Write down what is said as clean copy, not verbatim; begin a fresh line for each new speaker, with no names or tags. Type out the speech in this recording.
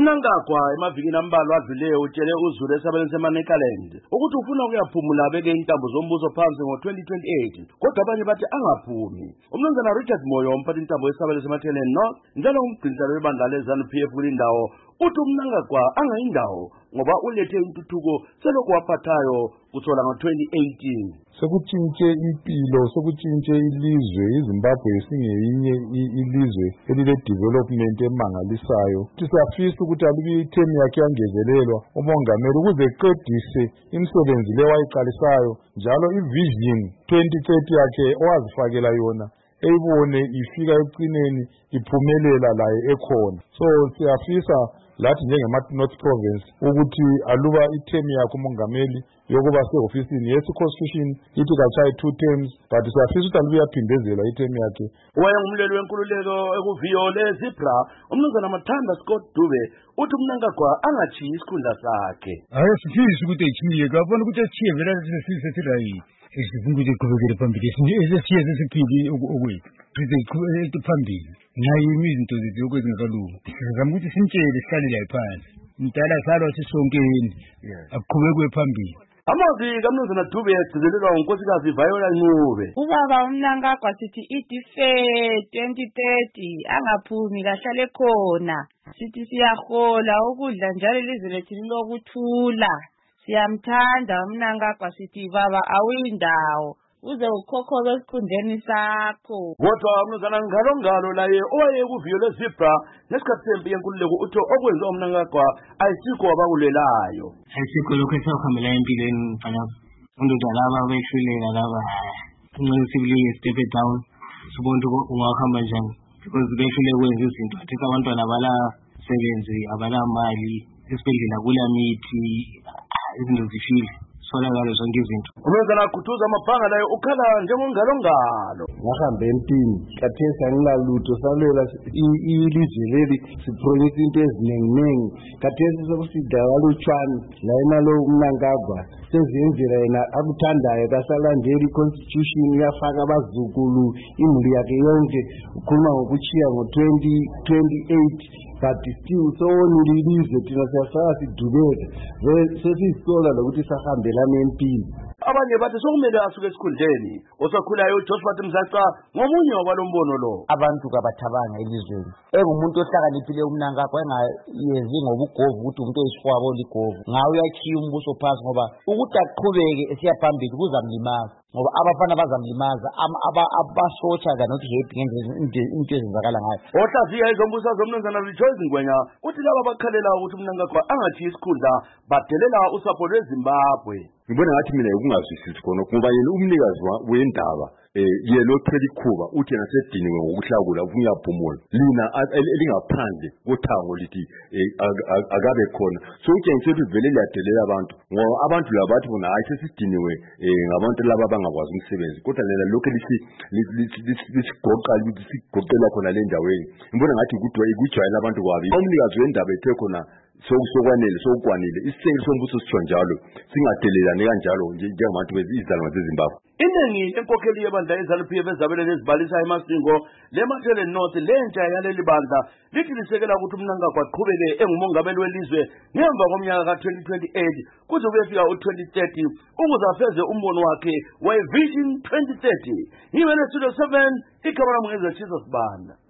UMnangagwa emavikini ambalwa adluleyo utshele uZulu esabelweni seManekaland ukuthi ufuna ukuyaphumula abeke intambo zombuso phansi ngo-2028 kodwa abanye bathi angaphumi. UMnumzana Richard Moyo umphathi intambo yesabelo seMathelen North njalo umgciniselo webandla leZANU-PF kule ndawo uthi uMnangagwa angayindawo ngoba ulethe intuthuko selokhu waphathayo kuthola ngo-2018.
Sekutshintshe impilo, sekutshintshe ilizwe. iZimbabwe singeyinye ilizwe elile development emangalisayo. Siyafisa ukuthi alubi ithemu yakhe yangezelelwa umongameli ukuze eqedise imisebenzi le wayiqalisayo njalo ivision 2030 yakhe owazifakela yona eyibone ifika ekucineni iphumelela laye ekhona. So siyafisa lathi njengema-North Province ukuthi aluba ithemu yakhe umongameli yokuba se-ofisini constitution ithi kachaye 2 terms but siyafisa ukuthi aluba iyaphindezela ithemu yakhe.
Wayengumlweli wenkululeko ekuviyo leZibra uMnumzana Mathanda Scott Dube uthi uMnangagwa angachiyi isikhundla sakhe.
Hayi sifisa ukuthi echiye kabona ukuthi echiye vele sisirayi isifuna ukuthi iqhubekele phambili esesiye sesiphili okwethu size phambili nayo izinto zethu okwezingakaluki sizama ukuthi simtshele sihlale la phansi mdala salwa sisonkeni aqhubekwe phambili.
Amazwi kaMnumzana Dube egcizelelwa uNkosikazi Viola Ncube.
Ubaba uMnangagwa sithi idife 2030 angaphumi kahlale khona. Sithi siyahola ukudla njalo ilizwe lethu lilokuthula. Siyamthanda uMnangagwa sithi baba awuyindawo uze ukhokhobe esikhundleni sakho.
Kodwa uMnumzana Ngalongalo laye owayekuviyo leZibra nesikhathi sempi yenkululeko utho okwenziwa uMnangagwa ayisikho abakulelayo.
Ayisikho lokho esahambela empilweni mfana. Undoda laba behluleka laba. Kunqono sibuye step down. Sibona ukuthi ungahamba njani because behluleka ukwenza izinto. Athi abantwana abala sebenzi abala mali esibhedlela kula mithi izinto zifile. Solakala zonke izinto.
UMnumzana Khuthuza Mabhanga laye ukhala njengoNgalongalo.
Ngahamba empini kathesi angilalutho salela ilizwe leli sipromise into ezinenginengi kathesi sokusidala utshwani la enalo uMnangagwa sezenzela yena akuthandayo kasalandela iconstitution yafaka abazukulu imuli yakhe yonke ukhuluma ngokuchiya ngo-2028 but still sowonile ilizwe thina siyasala sidubeka sesisola lokuthi sahambelana empini.
Abanye bathi sokumele asuke esikhundleni osakhulayo uJosephat Mzaca ngomunye wabalombono lo.
Abantu kabathabanga elizweni engumuntu ohlakaniphile uMnangagwa engayenzi ngobugovu ukuthi umuntu oyisikwabo ligovu ngawe uyachiya umbuso phansi ngoba ukuthi aqhubeke esiyaphambili kuzamlimaza ngoba abafana bazamlimaza abasotsha kanothi happy ngendlela into ezenzakala ngayo.
Ohlaziya izombusa zomnumzana Rejoice Ngwenya uthi laba bakhalela ukuthi uMnangagwa angachiyi isikhundla badelela usapho lweZimbabwe.
Ngibona ngathi mina ukungazwisisi khona ngoba yena umnikazi wendaba yena othela ikhuba uthi yena sediniwe ngokuhlakula ufuna uyaphumula lina elingaphandle kothango lithi akabe khona so utshengise ukuthi vele liyadelela abantu ngoba abantu laba bathi bona hayi sesidiniwe ngabantu laba abangakwazi umsebenzi kodwa lena lokho lisigoqela khona le ndaweni. Ngibona ngathi kujwayela abantu kwabi umnikazi wendaba ethe khona sokukwanele isisengelo sombuso sitsho njalo singadelelani kanjalo njengabantu bezizalwane zeZimbabwe.
Iningi enkokheli yebandla leZANU-PF ezabele lezibalisa eMasingo leMathelen North lentsha yaleli bandla lithi lisekela ukuthi uMnangagwa aqhubeke engumongameli welizwe ngemva komnyaka ka-2028 kuze kuyefika u-2030 ukuze afeze umbono wakhe weVision 2030. Ngibele Studio 7 ikamera mngeze Jesus Banda.